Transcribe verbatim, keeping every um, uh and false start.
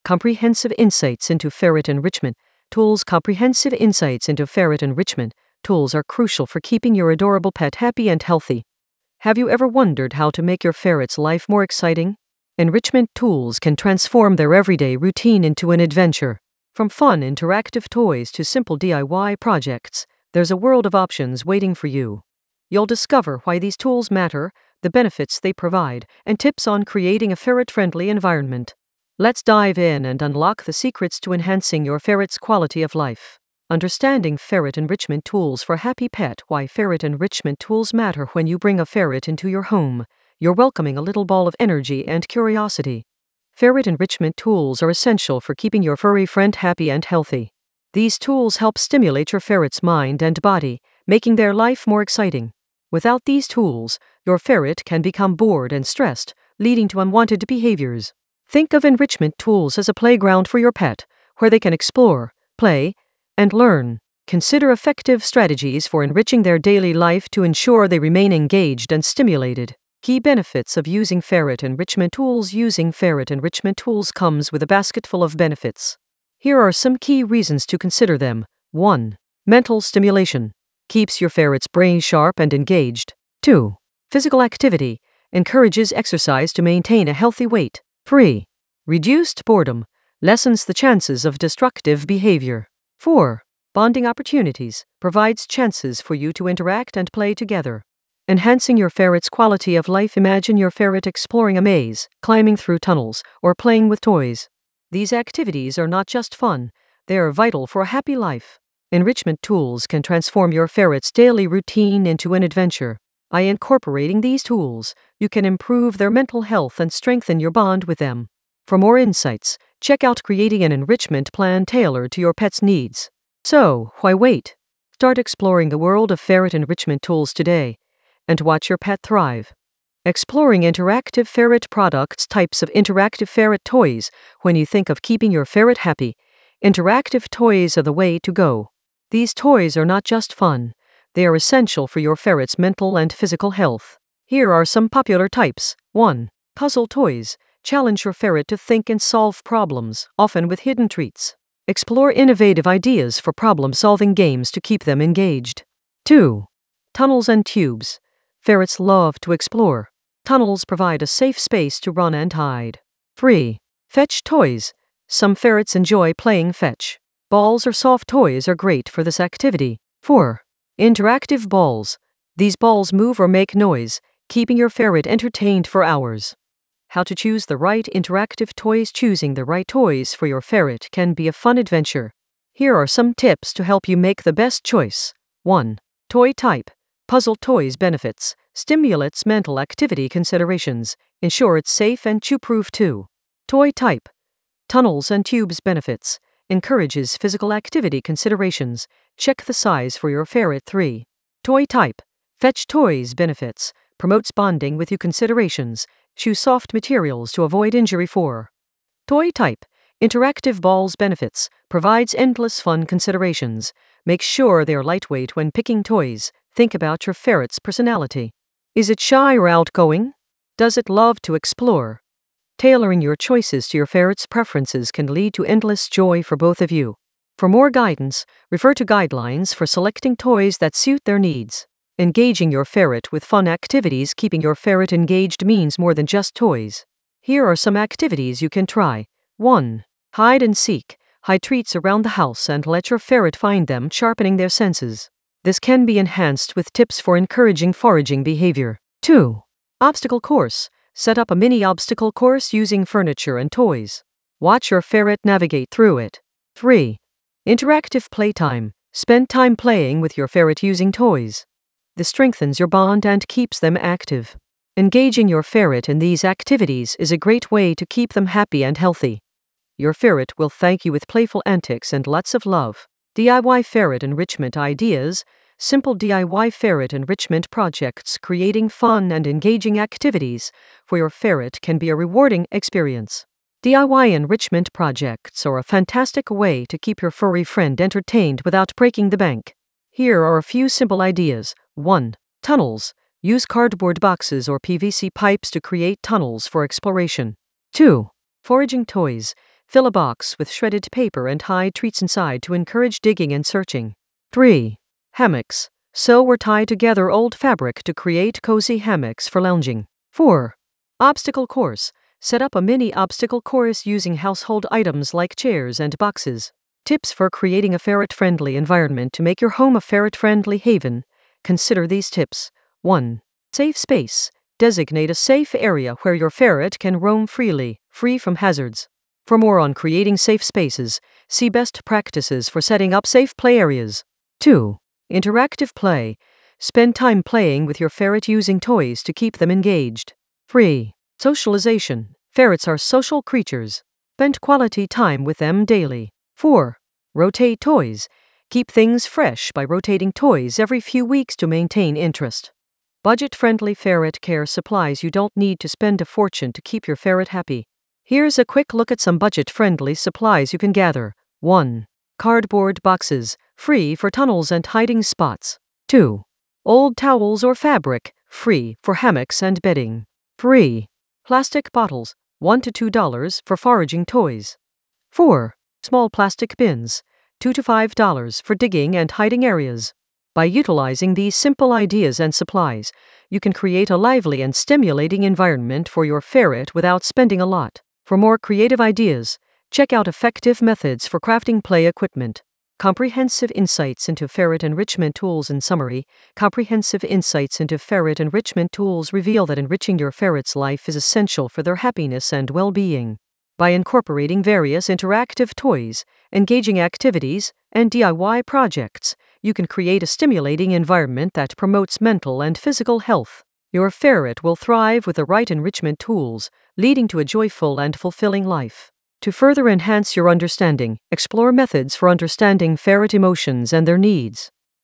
Comprehensive insights into ferret enrichment tools. Comprehensive insights into ferret enrichment tools are crucial for keeping your adorable pet happy and healthy. Have you ever wondered how to make your ferret's life more exciting? Enrichment tools can transform their everyday routine into an adventure. From fun interactive toys to simple D I Y projects, there's a world of options waiting for you. You'll discover why these tools matter, the benefits they provide, and tips on creating a ferret-friendly environment. Let's dive in and unlock the secrets to enhancing your ferret's quality of life. Understanding ferret enrichment tools for happy pet. Why ferret enrichment tools matter. When you bring a ferret into your home, you're welcoming a little ball of energy and curiosity. Ferret enrichment tools are essential for keeping your furry friend happy and healthy. These tools help stimulate your ferret's mind and body, making their life more exciting. Without these tools, your ferret can become bored and stressed, leading to unwanted behaviors. Think of enrichment tools as a playground for your pet, where they can explore, play, and learn. Consider effective strategies for enriching their daily life to ensure they remain engaged and stimulated. Key benefits of using ferret enrichment tools. Using ferret enrichment tools comes with a basket full of benefits. Here are some key reasons to consider them. one. Mental stimulation. Keeps your ferret's brain sharp and engaged. two. Physical activity. Encourages exercise to maintain a healthy weight. three. Reduced boredom. Lessens the chances of destructive behavior. four. Bonding opportunities. Provides chances for you to interact and play together. Enhancing your ferret's quality of life. Imagine your ferret exploring a maze, climbing through tunnels, or playing with toys. These activities are not just fun, they are vital for a happy life. Enrichment tools can transform your ferret's daily routine into an adventure. By incorporating these tools, you can improve their mental health and strengthen your bond with them. For more insights, check out Creating an Enrichment Plan Tailored to Your Pet's Needs. So, why wait? Start exploring the world of ferret enrichment tools today, and watch your pet thrive. Exploring interactive ferret products. Types of interactive ferret toys. When you think of keeping your ferret happy, interactive toys are the way to go. These toys are not just fun, they are essential for your ferret's mental and physical health. Here are some popular types. one. Puzzle toys. Challenge your ferret to think and solve problems, often with hidden treats. Explore innovative ideas for problem-solving games to keep them engaged. two. Tunnels and tubes. Ferrets love to explore. Tunnels provide a safe space to run and hide. three. Fetch toys. Some ferrets enjoy playing fetch. Balls or soft toys are great for this activity. four. Interactive balls. These balls move or make noise, keeping your ferret entertained for hours. How to choose the right interactive toys. Choosing the right toys for your ferret can be a fun adventure. Here are some tips to help you make the best choice. one. Toy type. Puzzle toys. Benefits. Stimulates mental activity. Considerations. Ensure it's safe and chew-proof too. Toy type. Tunnels and tubes. Benefits. Encourages physical activity. Considerations. Check the size for your ferret. three. Toy type. Fetch toys. Benefits. Promotes bonding with you. Considerations. Choose soft materials to avoid injury. four. Toy type. Interactive balls. Benefits. Provides endless fun. Considerations. Make sure they are lightweight when picking toys. Think about your ferret's personality. Is it shy or outgoing? Does it love to explore? Tailoring your choices to your ferret's preferences can lead to endless joy for both of you. For more guidance, refer to guidelines for selecting toys that suit their needs. Engaging your ferret with fun activities. Keeping your ferret engaged means more than just toys. Here are some activities you can try. one. Hide and seek. Hide treats around the house and let your ferret find them, sharpening their senses. This can be enhanced with tips for encouraging foraging behavior. two. Obstacle course. Set up a mini obstacle course using furniture and toys. Watch your ferret navigate through it. three. Interactive playtime. Spend time playing with your ferret using toys. This strengthens your bond and keeps them active. Engaging your ferret in these activities is a great way to keep them happy and healthy. Your ferret will thank you with playful antics and lots of love. D I Y ferret enrichment ideas. Simple D I Y ferret enrichment projects. Creating fun and engaging activities for your ferret can be a rewarding experience. D I Y enrichment projects are a fantastic way to keep your furry friend entertained without breaking the bank. Here are a few simple ideas. one. Tunnels. Use cardboard boxes or P V C pipes to create tunnels for exploration. two. Foraging toys. Fill a box with shredded paper and hide treats inside to encourage digging and searching. three. Hammocks. Sew or tie together old fabric to create cozy hammocks for lounging. four. Obstacle course. Set up a mini obstacle course using household items like chairs and boxes. Tips for creating a ferret-friendly environment to make your home a ferret-friendly haven. Consider these tips. one. Safe space. Designate a safe area where your ferret can roam freely, free from hazards. For more on creating safe spaces, see best practices for setting up safe play areas. two. Interactive play. Spend time playing with your ferret using toys to keep them engaged. three. Socialization. Ferrets are social creatures. Spend quality time with them daily. four. Rotate toys. Keep things fresh by rotating toys every few weeks to maintain interest. Budget-friendly ferret care supplies. You don't need to spend a fortune to keep your ferret happy. Here's a quick look at some budget-friendly supplies you can gather. one. Cardboard boxes, free for tunnels and hiding spots. two. Old towels or fabric, free for hammocks and bedding. three. Plastic bottles, one to two dollars for foraging toys. four. Small plastic bins, two to five dollars for digging and hiding areas. By utilizing these simple ideas and supplies, you can create a lively and stimulating environment for your ferret without spending a lot. For more creative ideas, check out effective methods for crafting play equipment. Comprehensive insights into ferret enrichment tools. In summary, comprehensive insights into ferret enrichment tools reveal that enriching your ferret's life is essential for their happiness and well-being. By incorporating various interactive toys, engaging activities, and D I Y projects, you can create a stimulating environment that promotes mental and physical health. Your ferret will thrive with the right enrichment tools, leading to a joyful and fulfilling life. To further enhance your understanding, explore methods for understanding ferret emotions and their needs.